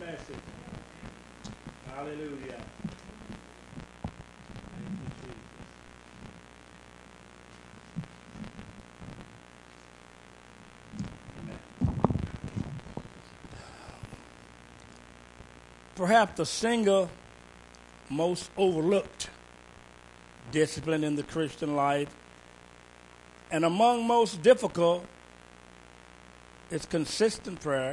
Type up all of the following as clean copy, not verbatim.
message. Hallelujah. Thank you, Jesus. Perhaps the single most overlooked discipline in the Christian life and among most difficult is consistent prayer,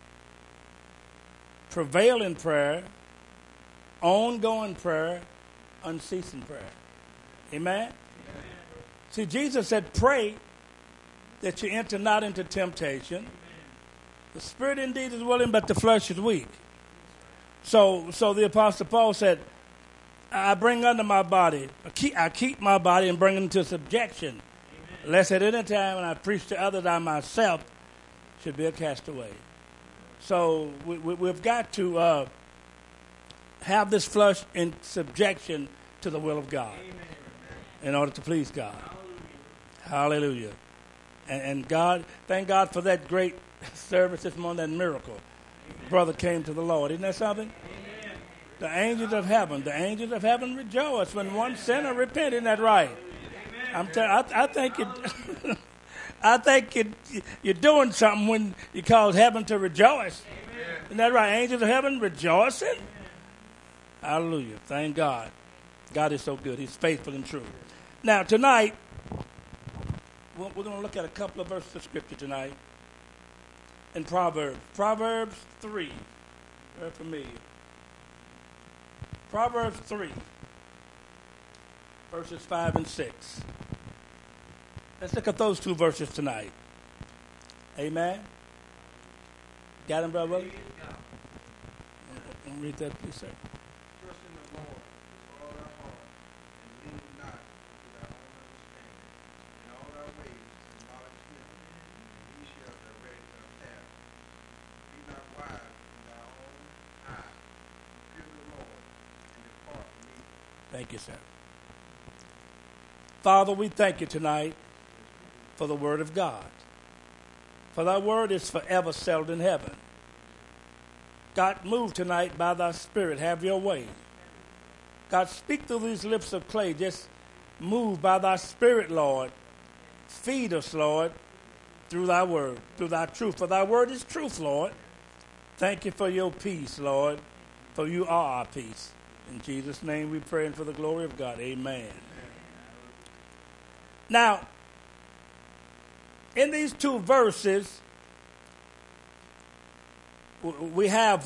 prevailing prayer, ongoing prayer, unceasing prayer. Amen? Amen? See, Jesus said, pray that you enter not into temptation. Amen. The spirit indeed is willing, but the flesh is weak. So the Apostle Paul said, I bring under my body, I keep my body and bring it into subjection, amen, lest at any time when I preach to others, I myself should be a castaway. So we've got to have this flesh in subjection to the will of God, amen, in order to please God. Hallelujah. And God, thank God for that great service this morning, that miracle. Amen. Brother came to the Lord. Isn't that something? Amen. The angels of heaven rejoice when one sinner repents. Isn't that right? I think it. I think you're doing something when you cause heaven to rejoice. Amen. Isn't that right? Angels of heaven rejoicing. Amen. Hallelujah. Thank God. God is so good. He's faithful and true. Now, tonight, we're going to look at a couple of verses of Scripture tonight in Proverbs. Proverbs 3. Very familiar. Proverbs 3, verses 5 and 6. Let's look at those two verses tonight. Amen. Got him, Brother Willie? Read that, please, sir. Trust in the Lord with all our heart, and lean not to our own understanding. In all our ways acknowledge him, and he shall direct our path. Be not wise in thy own eyes. Fear the Lord, and depart from evil. Thank you, sir. Father, we thank you tonight for the word of God. For thy word is forever settled in heaven. God, move tonight by thy spirit. Have your way. God, speak through these lips of clay. Just move by thy spirit, Lord. Feed us, Lord, through thy word, through thy truth. For thy word is truth, Lord. Thank you for your peace, Lord, for you are our peace. In Jesus' name we pray and for the glory of God. Amen. Now, in these two verses, we have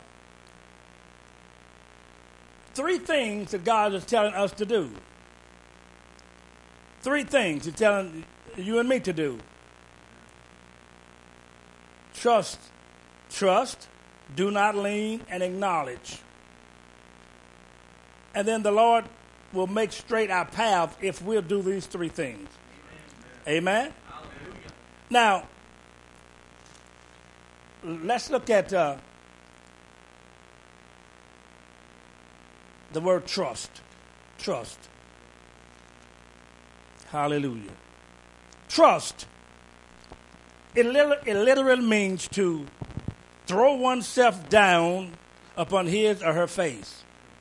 three things that God is telling us to do. Three things He's telling you and me to do. Trust, do not lean, and acknowledge. And then the Lord will make straight our path if we'll do these three things. Amen? Hallelujah. Now, let's look at the word trust. Trust. Hallelujah. Trust. It literally means to throw oneself down upon his or her face.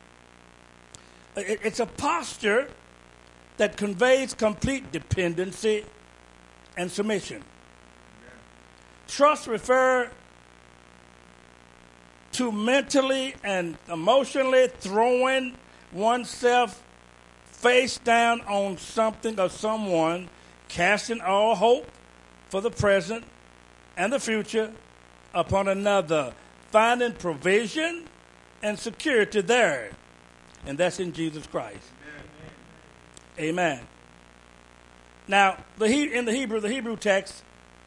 It's a posture that conveys complete dependency and submission. Amen. Trust refers to mentally and emotionally throwing oneself face down on something or someone, casting all hope for the present and the future upon another, finding provision and security there. And that's in Jesus Christ. Amen. Amen. Now, in the Hebrew text,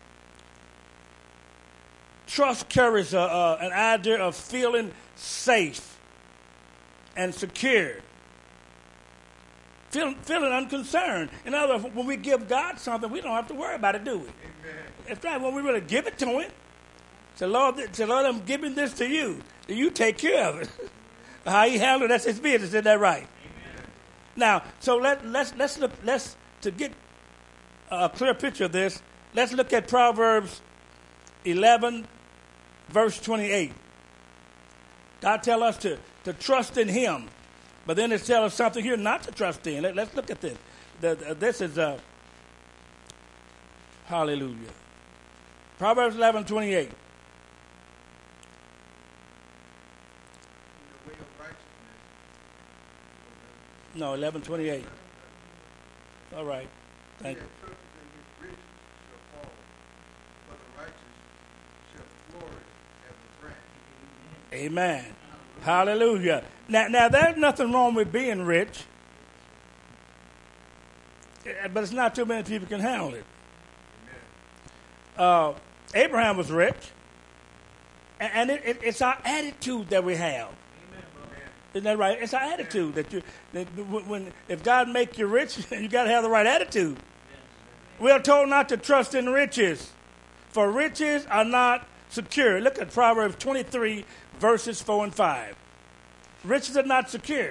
trust carries an idea of feeling safe and secure, feeling unconcerned. In other words, when we give God something, we don't have to worry about it, do we? Amen. It's right when we really give it to Him. Say, Lord, I'm giving this to you. You take care of it. How He handles it, that's His business. Isn't that right? Amen. Now, so let's look. To get a clear picture of this, let's look at Proverbs 11, verse 28. God tells us to trust in him. But then it tells us something here not to trust in. Let's look at this. This is hallelujah. Proverbs 11:28. In the way of righteousness. No, 11:28. All right. Thank you. He that trusteth in his riches shall fall, but the righteous shall flourish as a branch. Amen. Hallelujah. Now, there's nothing wrong with being rich, but it's not too many people can handle it. Abraham was rich, and it's our attitude that we have. Isn't that right? It's our attitude if God make you rich, you got to have the right attitude. We are told not to trust in riches, for riches are not secure. Look at Proverbs 23, verses 4 and 5. Riches are not secure.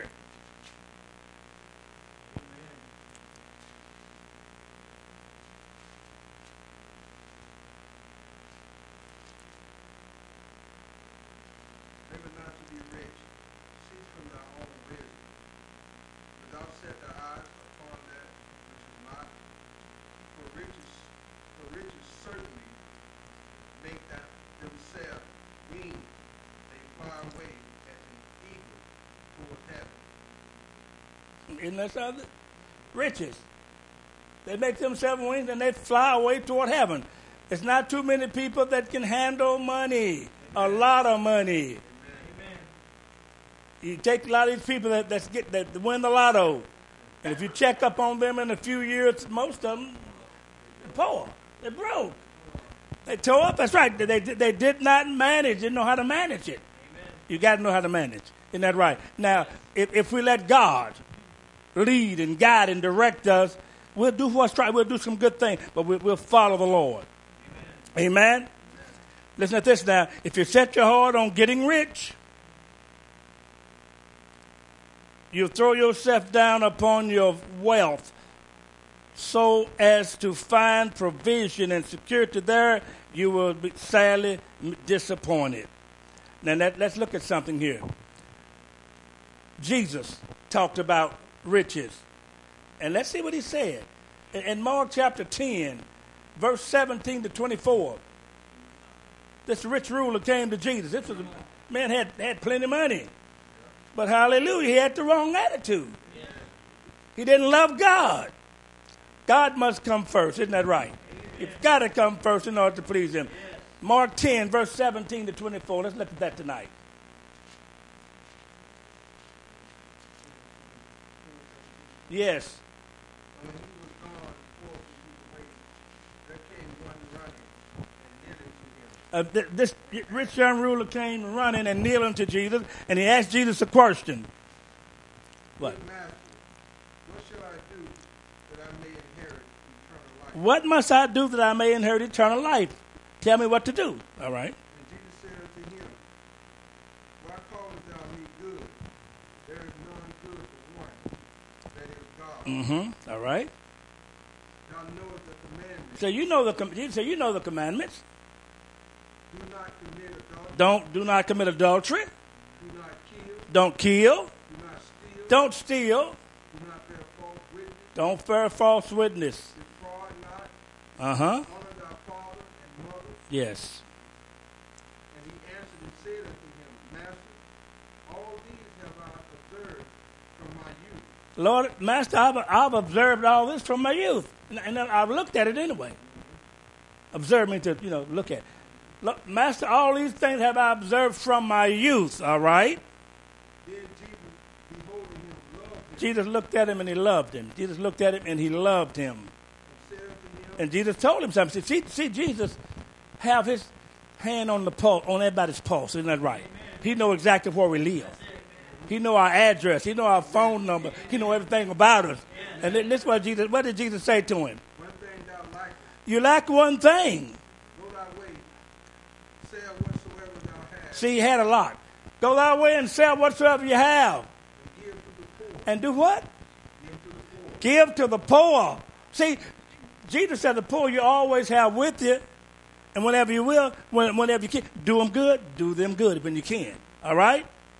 Labor not to be rich, cease from thy own wisdom. But thou set thy eyes upon that which is not, for riches certainly make themselves wings, they fly away as an eagle toward heaven. Isn't that something? Riches. They make themselves wings and they fly away toward heaven. It's not too many people that can handle money, a lot of money. Amen. You take a lot of these people that win the lotto, and if you check up on them in a few years, most of them are poor. They're broke. They tore up. That's right. They did not manage. Didn't know how to manage it. Amen. You got to know how to manage. Isn't that right? Now, if we let God lead and guide and direct us, we'll do what's right. We'll do some good things, but we'll follow the Lord. Amen. Amen? Listen to this now. If you set your heart on getting rich, you throw yourself down upon your wealth so as to find provision and security there, you will be sadly disappointed. Now, let's look at something here. Jesus talked about riches. And let's see what he said. In Mark chapter 10, verse 17 to 24, this rich ruler came to Jesus. This was a man had plenty of money. But hallelujah, he had the wrong attitude. He didn't love God. God must come first, isn't that right? You've got to come first in order to please him. Mark 10, verse 17 to 24. Let's look at that tonight. Yes. When he was gone forth into the way, there came one running and kneeling to him. This rich young ruler came running and kneeling to Jesus, and he asked Jesus a question. What? Good Master, what shall I do that I may inherit eternal life? What must I do that I may inherit eternal life? Tell me what to do. All right. And Jesus said unto him, why callest thou me good? There is none good but one, that is God. Mm-hmm. All right. Thou knowest the commandments. So you know the commandments. Do not commit adultery. Do not commit adultery. Do not kill. Don't kill. Do not steal. Don't steal. Do not bear false witness. Don't bear false witness. Defraud not. Uh-huh. Honor thy father and mother. Yes. And he answered and said unto him, Master, all these have I observed from my youth. Lord, Master, I've observed all this from my youth. And I've looked at it anyway. Observe me to, look at it. Look, Master, all these things have I observed from my youth, all right? Then Jesus, beholding him, loved him, Jesus looked at him and he loved him. Jesus looked at him and he loved him. and said unto him, And Jesus told him something. See, Jesus have his hand on the pulse, on everybody's pulse. Isn't that right? He know exactly where we live. He know our address. He know our phone number. He know everything about us. And this is what did Jesus say to him? one thing thou lackest, You lack one thing. go thy way, sell whatsoever thou hast, See, he had a lot. Go thy way and sell whatsoever you have. and give to the poor. And do what? Give to the poor. Give to the poor. See, Jesus said the poor you always have with you. And whenever you will, whenever you can, do them good when you can. All right?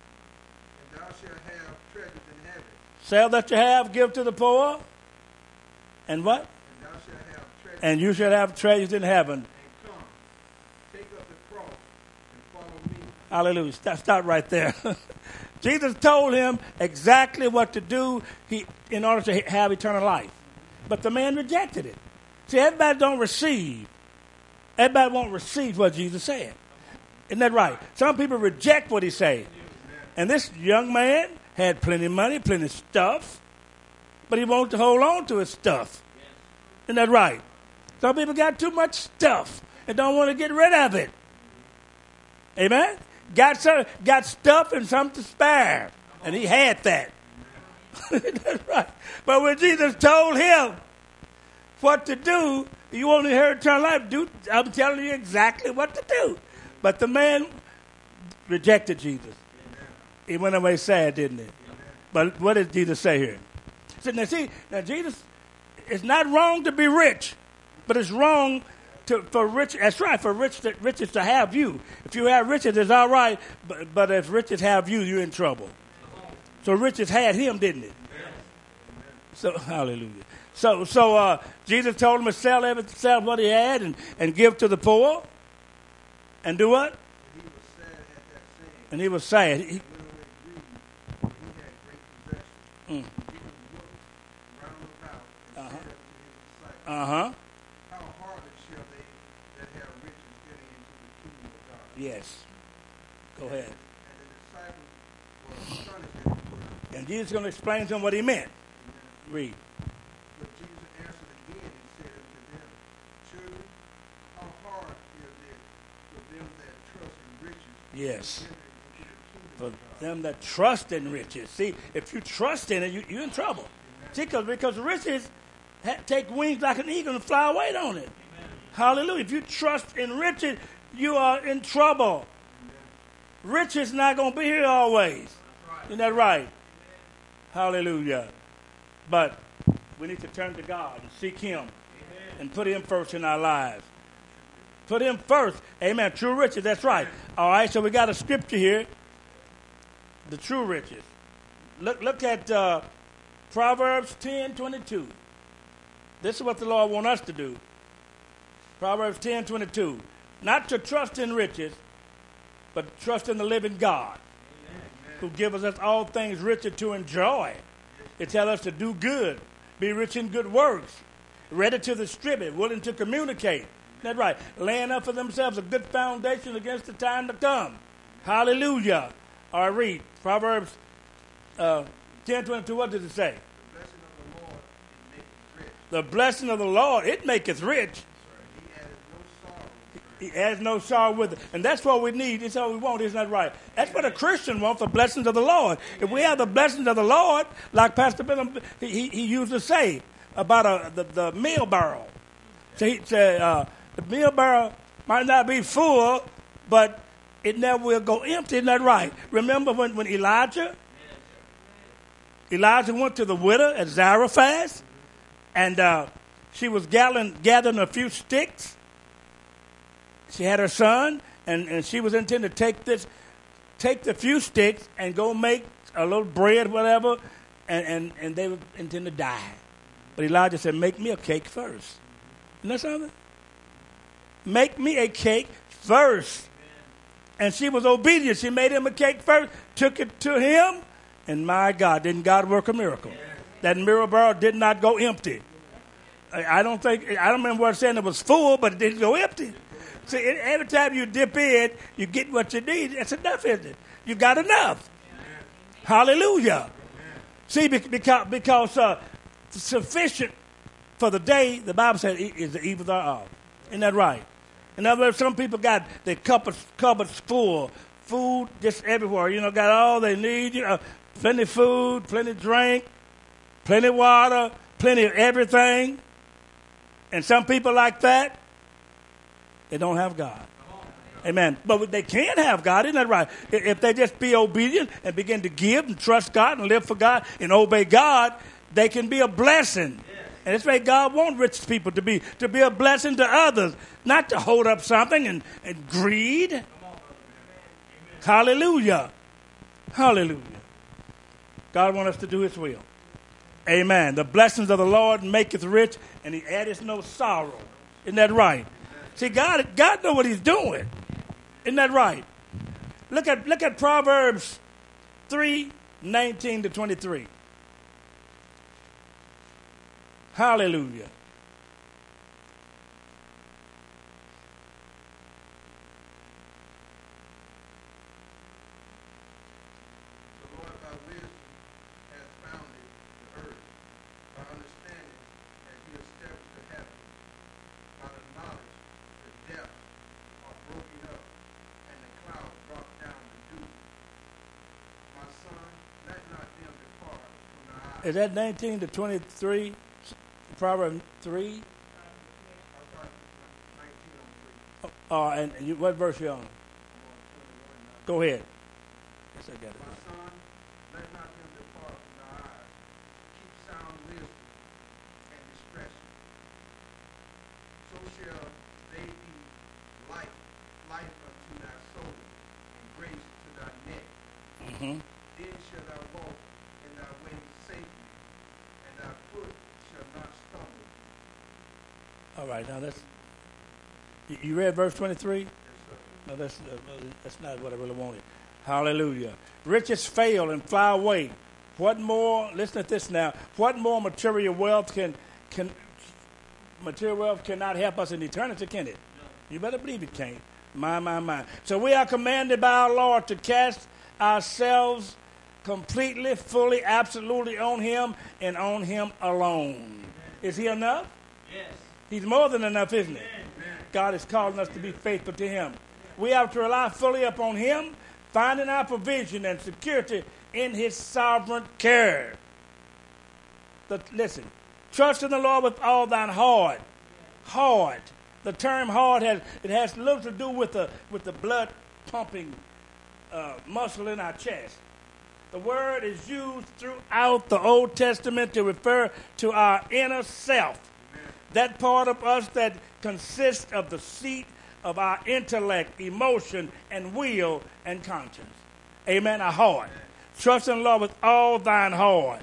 Sell that you have, give to the poor. And what? And thou shalt have treasure. And you shall have treasures in heaven. And come, take up the cross and follow me. Hallelujah. Stop right there. Jesus told him exactly what to do in order to have eternal life. But the man rejected it. See, everybody don't receive. Everybody won't receive what Jesus said. Isn't that right? Some people reject what he said. And this young man had plenty of money, plenty of stuff, but he wanted to hold on to his stuff. Isn't that right? Some people got too much stuff and don't want to get rid of it. Amen? Got stuff and some to spare. And he had that. That's right. But when Jesus told him what to do, you only heard eternal life. I'm telling you exactly what to do. But the man rejected Jesus. He went away sad, didn't he? But what did Jesus say here? So now Jesus, it's not wrong to be rich, but it's wrong for rich. That's right, for riches to have you. If you have riches, it's all right. But if riches have you, you're in trouble. So riches had him, didn't it? So hallelujah. So Jesus told him to sell what he had and give to the poor. And do what? And he was sad. He, How hardly shall they that have riches enter into the kingdom of God? Yes. Go ahead. And the disciples were astonished at his word. And Jesus is going to explain to them what he meant. Read. But Jesus answered again and said unto them, Children, how hard is it for them that trust in riches Yes. to enter into the kingdom For of God? them that trust in riches. See, if you trust in it, you're in trouble. See, because riches take wings like an eagle and fly away, don't it? Amen. Hallelujah. If you trust in riches, you are in trouble. Amen. Riches not going to be here always. Right. Isn't that right? Amen. Hallelujah. But we need to turn to God and seek him. Amen. And put him first in our lives. Put him first. Amen. True riches, that's right. All right, so we got a scripture here. The true riches. Look at Proverbs 10:22. This is what the Lord wants us to do. Proverbs 10:22. Not to trust in riches, but trust in the living God. Amen. Who gives us all things richer to enjoy. It tells us to do good, be rich in good works, ready to distribute, willing to communicate. That's right. Laying up for themselves a good foundation against the time to come. Hallelujah. All right, read. Proverbs 10:22. What does it say? The blessing of the Lord, it maketh rich. He adds no sorrow with it. And that's what we need. It's all we want. Isn't that right? That's what a Christian wants, the blessings of the Lord. If we have the blessings of the Lord, like Pastor Bill, he used to say about the meal barrel. So he said, the meal barrel might not be full, but it never will go empty. Isn't that right? Remember when Elijah went to the widow at Zarephath, and she was gathering a few sticks. She had her son, and she was intending to take the few sticks and go make a little bread, whatever, and they were intending to die. But Elijah said, make me a cake first. Isn't that something? Make me a cake first. And she was obedient. She made him a cake first, took it to him, and my God, didn't God work a miracle? That meal barrel did not go empty. I don't remember what saying it was full, but it didn't go empty. See, every time you dip in, you get what you need. That's enough, isn't it? You got enough. Amen. Hallelujah. Amen. See, because sufficient for the day, the Bible says, is the evil thereof. Isn't that right? In other words, some people got their cupboards full, food just everywhere. Got all they need. Plenty of food, plenty of drink, plenty of water, plenty of everything. And some people like that, they don't have God. Amen. But they can have God, isn't that right? If they just be obedient and begin to give and trust God and live for God and obey God, they can be a blessing. And that's why God wants rich people to be a blessing to others, not to hold up something and greed. Hallelujah. Hallelujah. God wants us to do his will. Amen. The blessings of the Lord maketh rich, and he addeth no sorrow. Isn't that right? See, God know what he's doing. Isn't that right? Look at Proverbs 3:19-23. Hallelujah. The Lord by wisdom has founded the earth. By understanding has he established the heavens. By the knowledge the depths are broken up, and the clouds drop down the dew. My son, let not them depart from thy eyes. Is that 19-23? Proverbs 3? I thought 19 on 3. And what verse you on? I'm on 21 now. Go ahead. Yes, I got it. My son, let not them depart from thy eyes. Keep sound wisdom and discretion. So shall they be life unto thy soul, and grace to thy neck. Mm-hmm. Then shall thou walk in thy ways safely, and thy foot shall not stumble. All right, now you read verse 23? Yes, sir. No, that's not what I really wanted. Hallelujah. Riches fail and fly away. What more? Listen to this now. What more material wealth cannot help us in eternity, can it? You better believe it can't. My. So we are commanded by our Lord to cast ourselves completely, fully, absolutely on him and on him alone. Is he enough? Yes. He's more than enough, isn't he? God is calling us to be faithful to him. We have to rely fully upon him, finding our provision and security in his sovereign care. Listen, trust in the Lord with all thine heart. Heart. The term heart has little to do with the blood pumping muscle in our chest. The word is used throughout the Old Testament to refer to our inner self. That part of us that consists of the seat of our intellect, emotion, and will and conscience. Amen. Our heart. Trust in the Lord with all thine heart.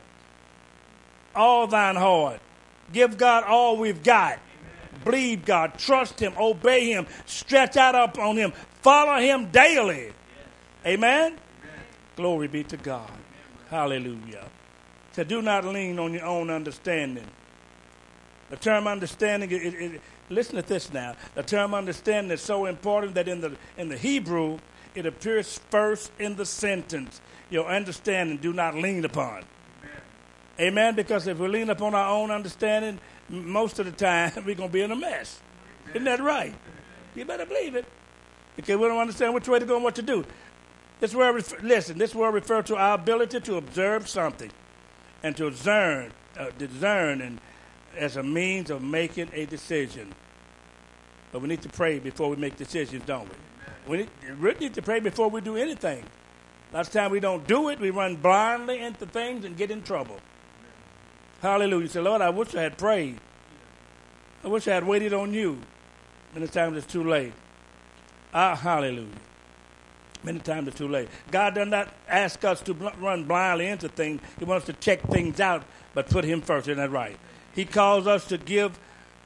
All thine heart. Give God all we've got. Believe God. Trust him. Obey him. Stretch out upon him. Follow him daily. Amen. Glory be to God. Hallelujah. So do not lean on your own understanding. The term understanding, listen to this now. The term understanding is so important that in the Hebrew, it appears first in the sentence. Your understanding, do not lean upon. Amen. Because if we lean upon our own understanding, most of the time, we're going to be in a mess. Isn't that right? You better believe it. Because we don't understand which way to go and what to do. This word refers to our ability to observe something and to discern and as a means of making a decision. But we need to pray before we make decisions, don't we? We really need to pray before we do anything. Last time we don't do it, we run blindly into things and get in trouble. Hallelujah. Say, Lord, I wish I had prayed. I wish I had waited on you. Many times it's too late. Hallelujah. Many times it's too late. God does not ask us to run blindly into things. He wants us to check things out, but put him first. Isn't that right? He calls us to give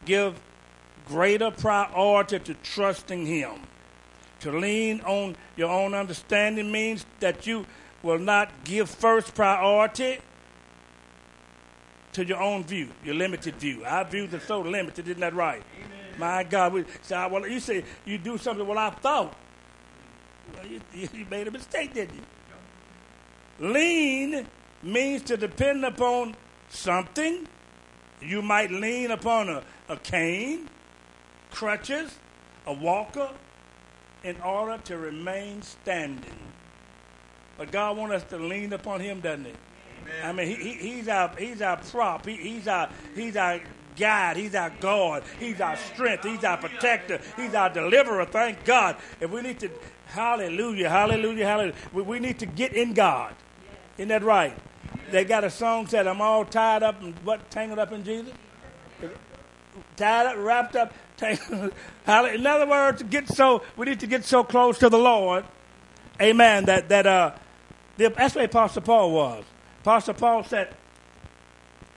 greater priority to trusting him. To lean on your own understanding means that you will not give first priority to your own view, your limited view. Our views are so limited, isn't that right? Amen. My God, you say you do something, well, I thought. Well, you made a mistake, didn't you? Lean means to depend upon something. You might lean upon a cane, crutches, a walker, in order to remain standing. But God wants us to lean upon him, doesn't he? Amen. I mean, he's our prop. He's our guide. He's our God. He's our strength. He's our protector. He's our deliverer. Thank God. If we need to, hallelujah. We need to get in God. Isn't that right? They got a song that said, I'm all tied up and tangled up in Jesus? Tied up, wrapped up, tangled. In other words, we need to get so close to the Lord. Amen. That's where Apostle Paul was. Apostle Paul said,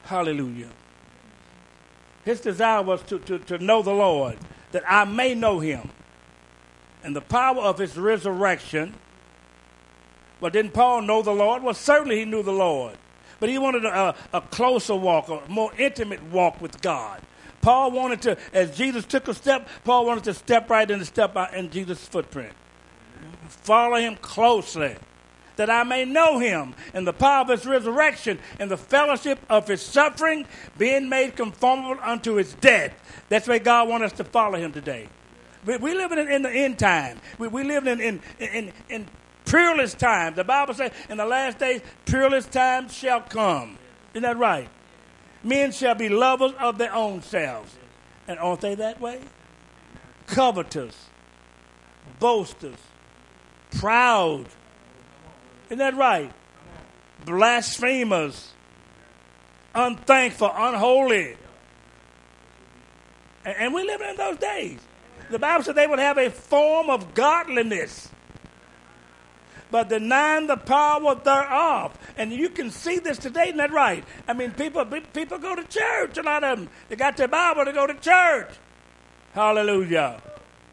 Hallelujah. His desire was to know the Lord, that I may know him. And the power of his resurrection. But didn't Paul know the Lord? Well, certainly he knew the Lord. But he wanted a closer walk, a more intimate walk with God. Paul wanted to, as Jesus took a step, Paul wanted to step right in and step out in Jesus' footprint. Follow him closely, that I may know him and the power of his resurrection and the fellowship of his suffering, being made conformable unto his death. That's why God wants us to follow him today. We live in the end time. We live in peerless times. The Bible says in the last days, peerless times shall come. Isn't that right? Men shall be lovers of their own selves. And aren't they that way? Covetous, boasters, proud. Isn't that right? Blasphemers, unthankful, unholy. And we live in those days. The Bible said they would have a form of godliness, but denying the power thereof. And you can see this today, isn't that right? I mean, people go to church, a lot of them. They got their Bible to go to church. Hallelujah.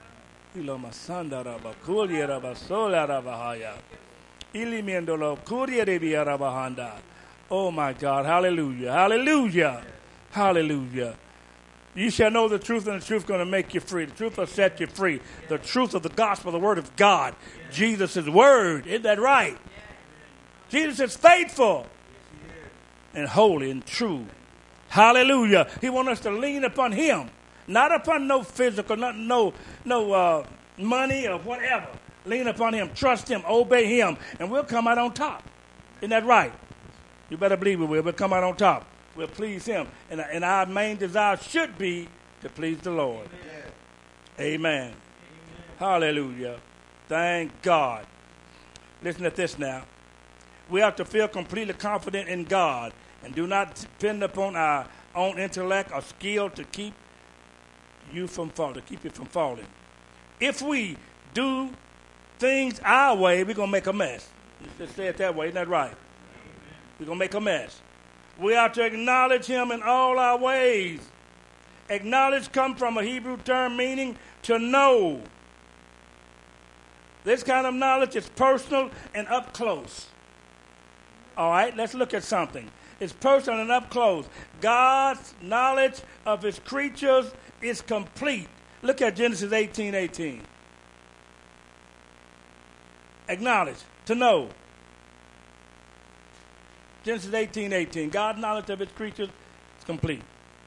Oh, my God. Hallelujah. Hallelujah. Hallelujah. You shall know the truth, and the truth is going to make you free. The truth will set you free. The truth of the gospel, the word of God. Jesus' word. Isn't that right? Jesus is faithful and holy and true. Hallelujah. He wants us to lean upon him, not upon no physical, no money or whatever. Lean upon him, trust him, obey him, and we'll come out on top. Isn't that right? You better believe we will. We'll come out on top. We'll please him. And our main desire should be to please the Lord. Amen. Amen. Hallelujah. Thank God. Listen to this now. We have to feel completely confident in God and do not depend upon our own intellect or skill to keep you from falling. If we do things our way, we're going to make a mess. Just say it that way. Isn't that right? We're going to make a mess. We are to acknowledge him in all our ways. Acknowledge comes from a Hebrew term meaning to know. This kind of knowledge is personal and up close. All right, let's look at something. It's personal and up close. God's knowledge of his creatures is complete. Look at Genesis 18:18. Acknowledge, to know. Genesis 18:18. God's knowledge of his creatures is complete.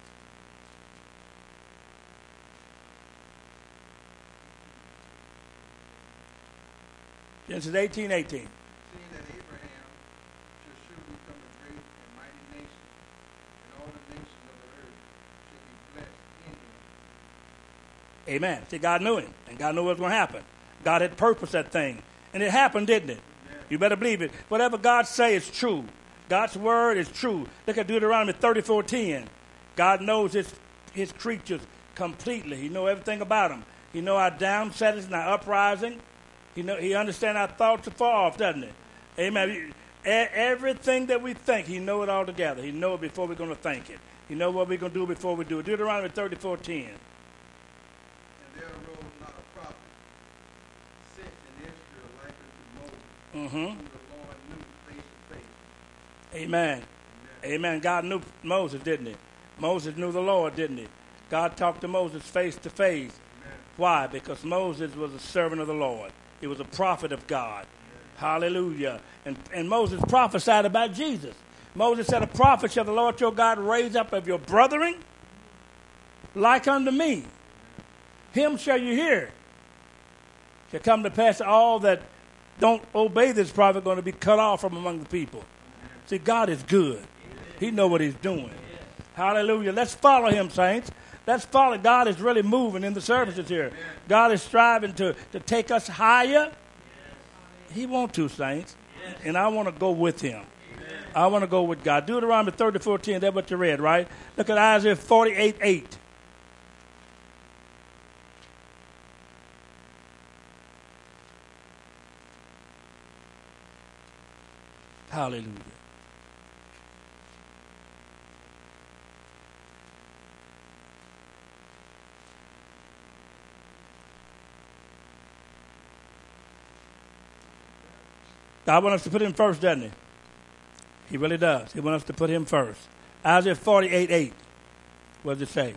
Genesis 18:18. Seeing that Abraham should surely become a great and mighty nation, and all the nations of the earth should be blessed in him. Amen. See, God knew him, and God knew what was going to happen. God had purposed that thing, and it happened, didn't it? Yeah. You better believe it. Whatever God say is true. God's word is true. Look at Deuteronomy 34:10. God knows his creatures completely. He knows everything about them. He knows our downsettings and our uprising. He understands our thoughts afar off, doesn't he? Amen. Everything that we think, he knows it all together. He knows it before we're going to think it. He knows what we're going to do before we do it. Deuteronomy 34:10. And there arose not a prophet sent in Israel like unto Moses, whom the Lord knew face to face. Amen. Amen. God knew Moses, didn't he? Moses knew the Lord, didn't he? God talked to Moses face to face. Amen. Why? Because Moses was a servant of the Lord. He was a prophet of God. Amen. Hallelujah. And Moses prophesied about Jesus. Moses said, a prophet shall the Lord your God raise up of your brethren like unto me. Him shall you hear. Shall come to pass all that don't obey this prophet going to be cut off from among the people. See, God is good. He knows what he's doing. Hallelujah. Let's follow him, saints. Let's follow. God is really moving in the services here. God is striving to take us higher. He wants to, saints. And I want to go with him. I want to go with God. Deuteronomy 34:10, that's what you read, right? Look at Isaiah 48:8. Hallelujah. God wants us to put him first, doesn't he? He really does. He wants us to put him first. Isaiah 48:8. What does it say?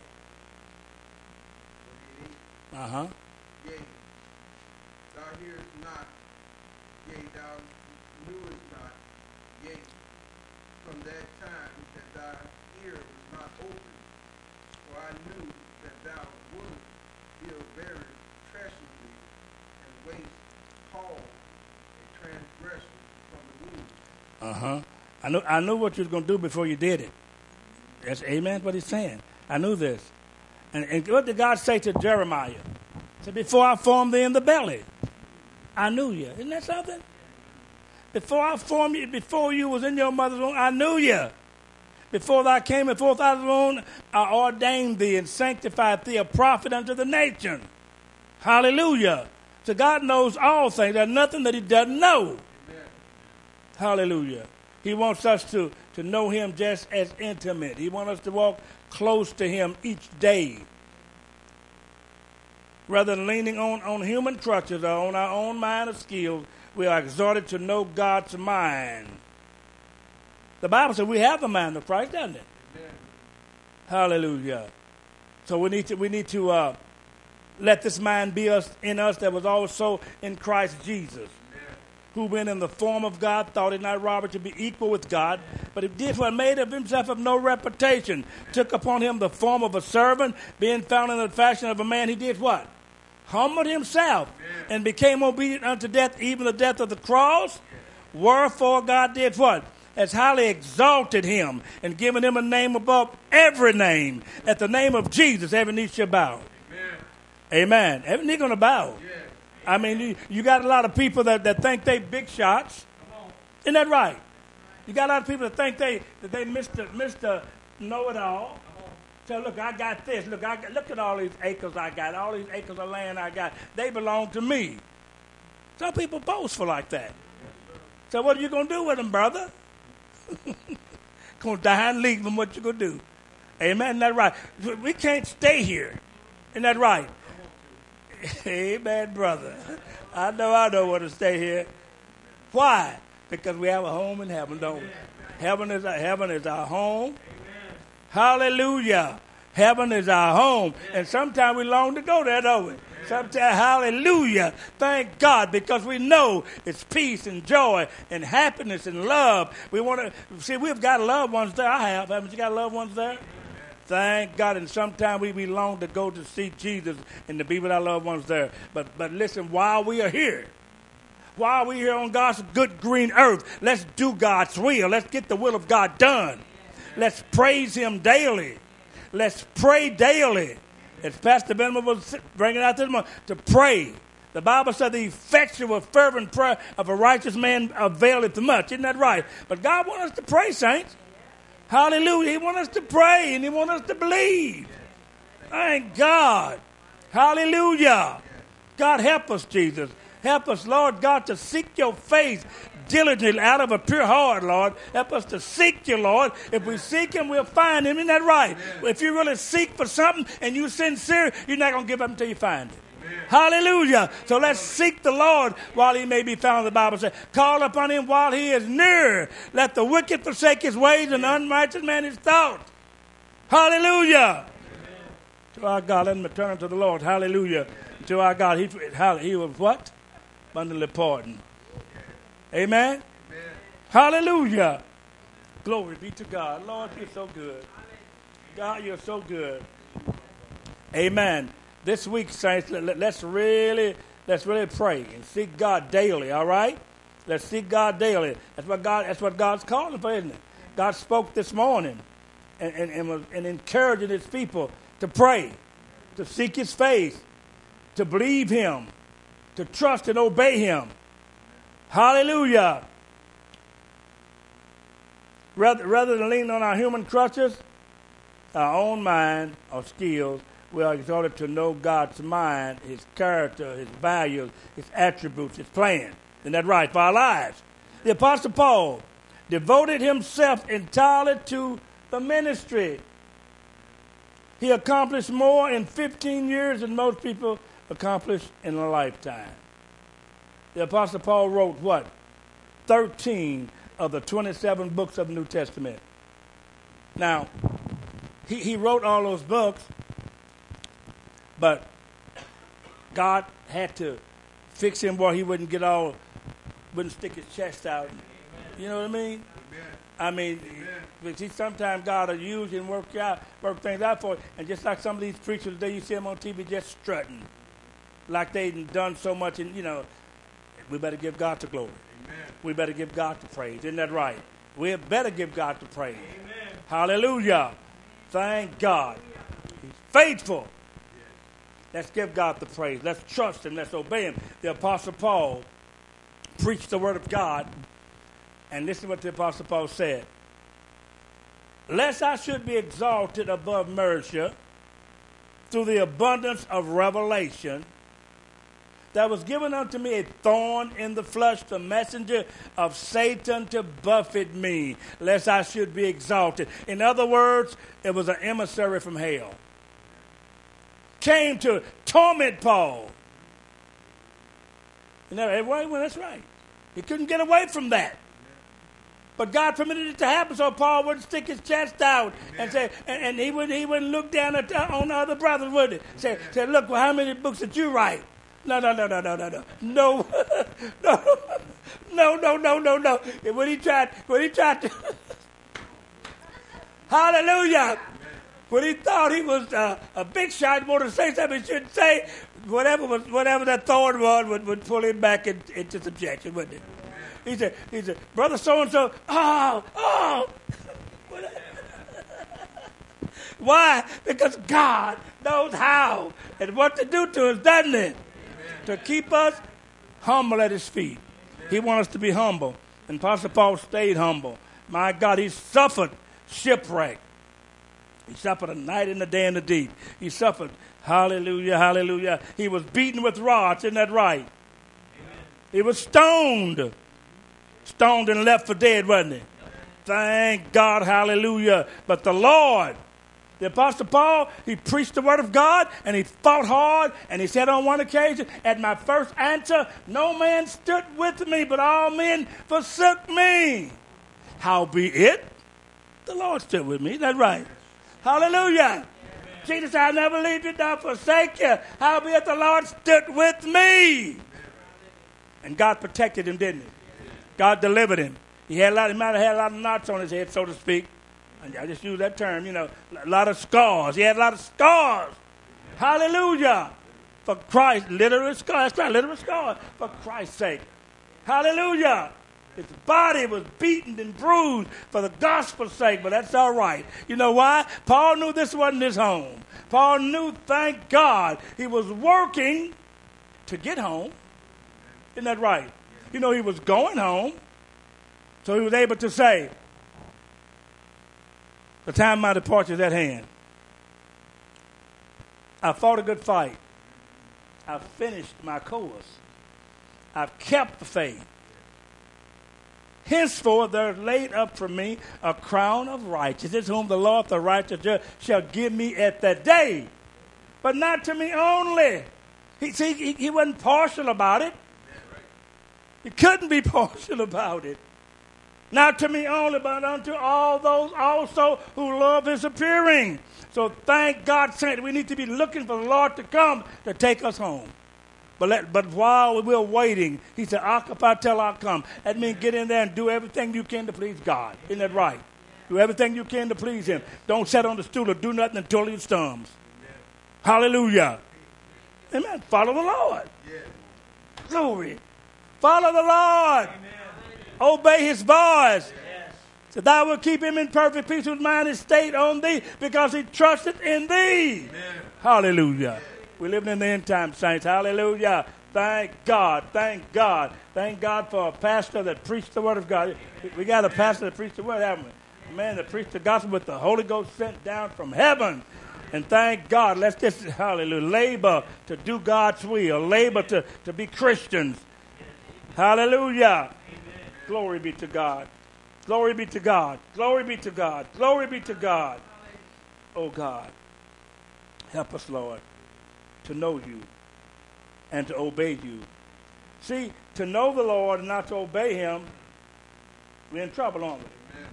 Uh-huh. Yea, thou hearest not, yea, thou knewest not, yea, from that time that thy ear was not open, for I knew that thou wouldst deal very treacherously and waste call a transgression from the womb. Uh-huh. I knew what you was going to do before you did it. That's amen, what he's saying. I knew this. And what did God say to Jeremiah? He said, before I formed thee in the belly, I knew you. Isn't that something? Before I formed you, before you was in your mother's womb, I knew you. Before thou came forth out of the womb, I ordained thee and sanctified thee a prophet unto the nation. Hallelujah. So God knows all things. There's nothing that he doesn't know. Amen. Hallelujah. He wants us to know him just as intimate. He wants us to walk close to him each day. Rather than leaning on human crutches or on our own mind or skills, we are exhorted to know God's mind. The Bible says we have the mind of Christ, doesn't it? Amen. Hallelujah. So we need to let this mind be in us that was also in Christ Jesus, who being in the form of God, thought it not robbery to be equal with God, but he did what made of himself of no reputation, took upon him the form of a servant, being found in the fashion of a man, he did what? Humbled himself, and became obedient unto death, even the death of the cross. Wherefore God did what? Has highly exalted him, and given him a name above every name. At the name of Jesus, every knee shall bow. Amen. Every knee going to bow. I mean, you got a lot of people that think they big shots. Isn't that right? You got a lot of people that think they Mr. Know-it-all. So look, I got this. Look at all these acres I got. All these acres of land I got. They belong to me. Some people boastful like that. So what are you going to do with them, brother? Going to die and leave them. What you going to do? Amen. Isn't that right? We can't stay here. Isn't that right? Amen, brother. I know want to stay here. Why? Because we have a home in heaven, don't we? Heaven is our home. Hallelujah. Heaven is our home. And sometimes we long to go there, don't we? Sometimes, hallelujah. Thank God, because we know it's peace and joy and happiness and love. We want to see, we've got loved ones there. I have. Haven't you got loved ones there? Thank God. And sometimes we long to go to see Jesus and to be with our loved ones there. But listen, while we are here on God's good green earth, let's do God's will. Let's get the will of God done. Let's praise him daily. Let's pray daily. As Pastor Benjamin was bringing out this morning, to pray. The Bible said the effectual fervent prayer of a righteous man availeth much. Isn't that right? But God wants us to pray, saints. Hallelujah. He wants us to pray and he wants us to believe. Thank God. Hallelujah. God, help us, Jesus. Help us, Lord God, to seek your face diligently out of a pure heart, Lord. Help us to seek you, Lord. If we seek him, we'll find him. Isn't that right? Amen. If you really seek for something and you're sincere, you're not going to give up until you find it. Amen. Hallelujah. So let's seek the Lord while he may be found. The Bible says, call upon him while he is near. Let the wicked forsake his ways and the unrighteous man his thoughts. Hallelujah. Amen. To our God, let me turn to the Lord. Hallelujah. To our God, he was what? Abundantly pardoned. Amen? Amen. Hallelujah. Glory be to God. Lord, you're so good. God, you're so good. Amen. This week, saints, let's really pray and seek God daily, all right? Let's seek God daily. That's what God's calling for, isn't it? God spoke this morning and encouraging his people to pray, to seek his face, to believe him, to trust and obey him. Hallelujah. Rather than leaning on our human crutches, our own mind or skills, we are exhorted to know God's mind, his character, his values, his attributes, his plan. Isn't that right? For our lives. The Apostle Paul devoted himself entirely to the ministry. He accomplished more in 15 years than most people accomplish in a lifetime. The Apostle Paul wrote what? 13 of the 27 books of the New Testament. Now, he wrote all those books, but God had to fix him where he wouldn't stick his chest out. You know what I mean? I mean, sometimes God will use you and work things out for you. And just like some of these preachers today, you see them on TV just strutting, like they've done so much. And, we better give God the glory. Amen. We better give God the praise. Isn't that right? We better give God the praise. Amen. Hallelujah. Thank God. He's faithful. Yes. Let's give God the praise. Let's trust him. Let's obey him. The Apostle Paul preached the word of God. And listen to what the Apostle Paul said. Lest I should be exalted above measure through the abundance of revelation, there was given unto me a thorn in the flesh, the messenger of Satan to buffet me, lest I should be exalted. In other words, it was an emissary from hell. Came to torment Paul. Well, that's right. He couldn't get away from that. But God permitted it to happen so Paul wouldn't stick his chest out and say, and he wouldn't look down on the other brothers, would he? Say, look, well, how many books did you write? No. No. And when he tried to, hallelujah. When he thought he was a big shot, wanted to say something he shouldn't say, whatever that thorn was would pull him back into subjection, wouldn't it? He said, brother so-and-so, oh. Why? Because God knows how and what to do to us, doesn't he? Amen. To keep us humble at his feet. Amen. He wants us to be humble. And Apostle Paul stayed humble. My God, he suffered shipwreck. He suffered a night and a day in the deep. He suffered, hallelujah. He was beaten with rods, isn't that right? Amen. He was stoned and left for dead, wasn't he? Thank God, hallelujah. But the Lord, the Apostle Paul, he preached the word of God, and he fought hard, and he said on one occasion, at my first answer, no man stood with me, but all men forsook me. Howbeit, the Lord stood with me. Is that right? Hallelujah. Amen. Jesus said, I'll never leave you nor forsake you. Howbeit, the Lord stood with me. And God protected him, didn't he? God delivered him. He might have had a lot of knots on his head, so to speak. And I just use that term, a lot of scars. He had a lot of scars. Hallelujah. For Christ, literal scars. That's right, literal scars. For Christ's sake. Hallelujah. His body was beaten and bruised for the gospel's sake, but that's all right. You know why? Paul knew this wasn't his home. Paul knew, thank God, he was working to get home. Isn't that right? He was going home, so he was able to say, the time of my departure is at hand. I fought a good fight. I've finished my course. I've kept the faith. Henceforth there is laid up for me a crown of righteousness, whom the Lord the righteous judge shall give me at that day. But not to me only. He wasn't partial about it. He couldn't be partial about it. Not to me only, but unto all those also who love his appearing. So thank God, saint, we need to be looking for the Lord to come to take us home. But while we're waiting, he said, occupy till I come. That means get in there and do everything you can to please God. Isn't that right? Do everything you can to please him. Don't sit on the stool or do nothing until he storms. Hallelujah. Amen. Follow the Lord. Glory. Follow the Lord. Amen. Obey his voice. Yes. So thou wilt keep him in perfect peace whose mind is stayed on thee, because he trusted in thee. Amen. Hallelujah. Yes. We're living in the end time, saints. Hallelujah. Thank God. Thank God. Thank God for a pastor that preached the word of God. We got a pastor that preached the word, haven't we? Man that preached the gospel with the Holy Ghost sent down from heaven. And thank God. Let's just, hallelujah, labor to do God's will. Labor to be Christians. Hallelujah. Amen. Glory be to God. Glory be to God. Glory be to God. Glory be to God. Oh God, help us, Lord, to know you and to obey you. See, to know the Lord and not to obey him We're in trouble, aren't we? Amen.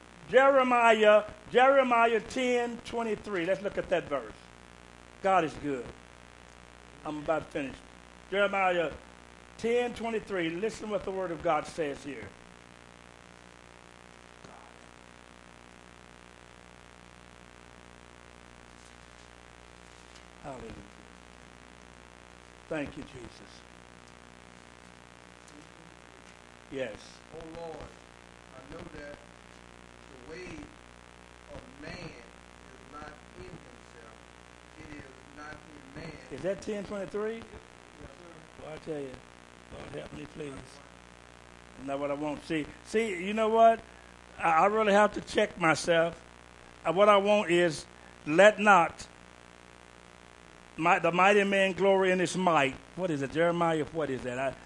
Jeremiah 10:23. Let's look at that verse. God is good. I'm about to finish. Jeremiah 10:23. Listen what the Word of God says here. Hallelujah. Thank you, Jesus. Yes. Oh Lord, I know that the way of man is not in himself. It is not in man. Is that 10:23? Yes, sir. Well, I tell you, Lord, help me, please. Isn't that what I want? See, you know what? I really have to check myself. What I want is, let not the mighty man glory in his might. What is it, Jeremiah? What is that?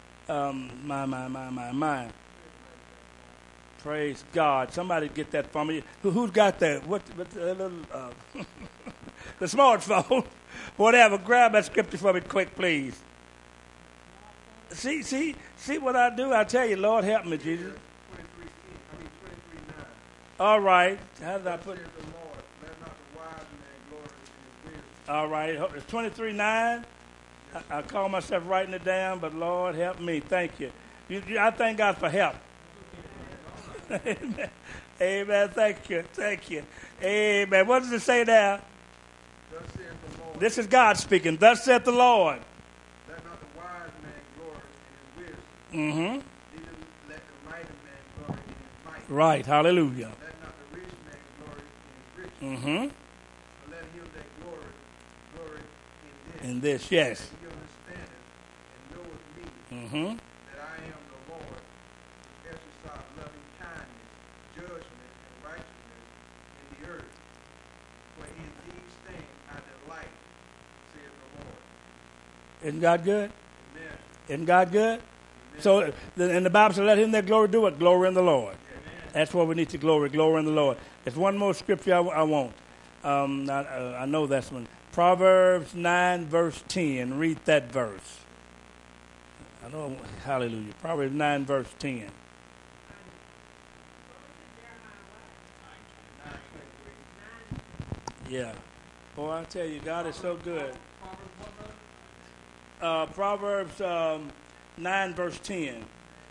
My. Praise God. Somebody get that for me. Who's got that? What little, the smartphone? Whatever. Grab that scripture for me quick, please. See what I do? I tell you, Lord, help me, Jesus. 23:9. All right. How did I put it? Says the Lord, let not the wise man glory in his wisdom. All right. It's 23:9. I call myself writing it down, but Lord, help me. Thank you. I thank God for help. Amen. Amen. Thank you. Amen. What does it say now? Thus saith the Lord, This is God speaking. Thus saith the Lord. let not the wise man glory in his wisdom. Mm-hmm. Neither let the mighty man glory in his might. Right. Hallelujah. Let not the rich man glory in his riches. Mm-hmm. But let him that glory in this. In this, yes. That he understandeth and knoweth me, Mm-hmm. that I am the Lord, who exercise loving kindness, judgment, and righteousness in the earth. For in these things I delight, saith the Lord. Isn't God good? Amen. Isn't God good? Amen. So, and the Bible says, let him that glory do it. Glory in the Lord. Amen. That's what we need to glory in the Lord. There's one more scripture I want. I know that's one. Proverbs 9, verse 10. Read that verse. I know, hallelujah. Proverbs 9, verse 10. Yeah. Boy, I tell you, God is so good. Proverbs 9, verse 10.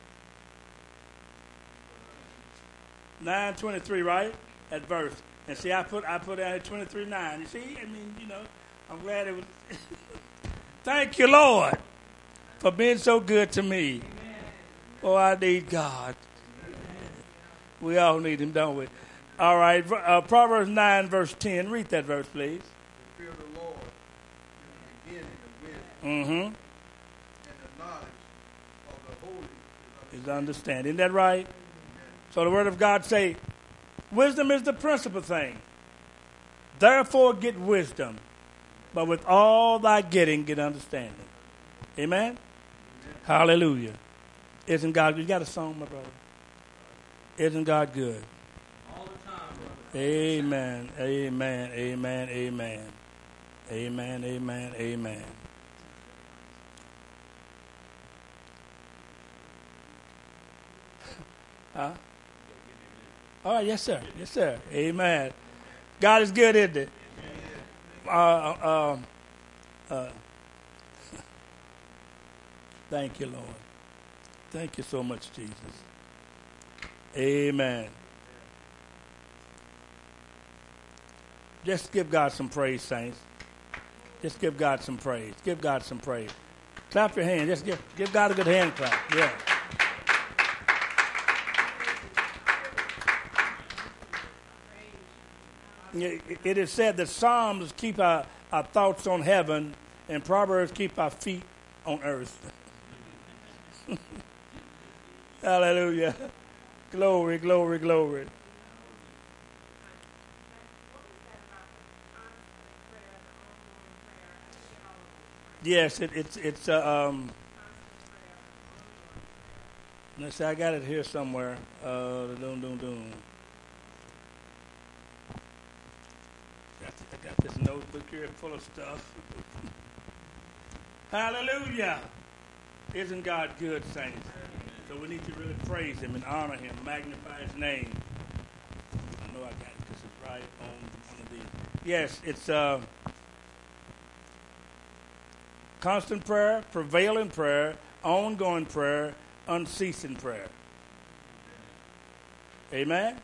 9:23, right? That verse. And see, I put out 23:9. You see, I mean, I'm glad it was. Thank you, Lord, for being so good to me. Oh, I need God. We all need Him, don't we? All right, Proverbs 9, verse 10. Read that verse, please. The fear of the Lord is the beginning of wisdom, Mm-hmm. and the knowledge of the holy Is understanding. Isn't that right? So the Word of God say, wisdom is the principal thing. Therefore get wisdom, but with all thy getting, get understanding. Amen? Hallelujah. Isn't God good? You got a song, my brother? Isn't God good? all the time, brother. Amen. Amen. Amen. Amen. Amen. Amen. Amen. Huh? All right, yes, sir. Yes, sir. Amen. God is good, isn't it? Thank you, Lord. Thank you so much, Jesus. Amen. Just give God some praise, saints. Just give God some praise. Give God some praise. Clap your hands. Just give God a good hand clap. Yeah. It is said that Psalms keep our thoughts on heaven and Proverbs keep our feet on earth. Hallelujah. Glory, glory, glory. Yes, it's let's see, I got it here somewhere. I got this notebook here full of stuff. Hallelujah. Isn't God good, saints? So we need to really praise him and honor him, magnify his name. I know I got it because it's right on one of these. Yes, it's constant prayer, prevailing prayer, ongoing prayer, unceasing prayer. Amen?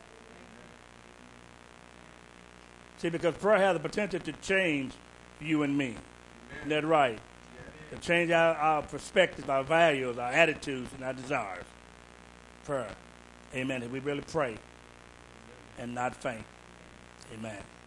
See, because prayer has the potential to change you and me. Isn't that right? To change our perspectives, our values, our attitudes, and our desires. Prayer. Amen. If we really pray and not faint. Amen.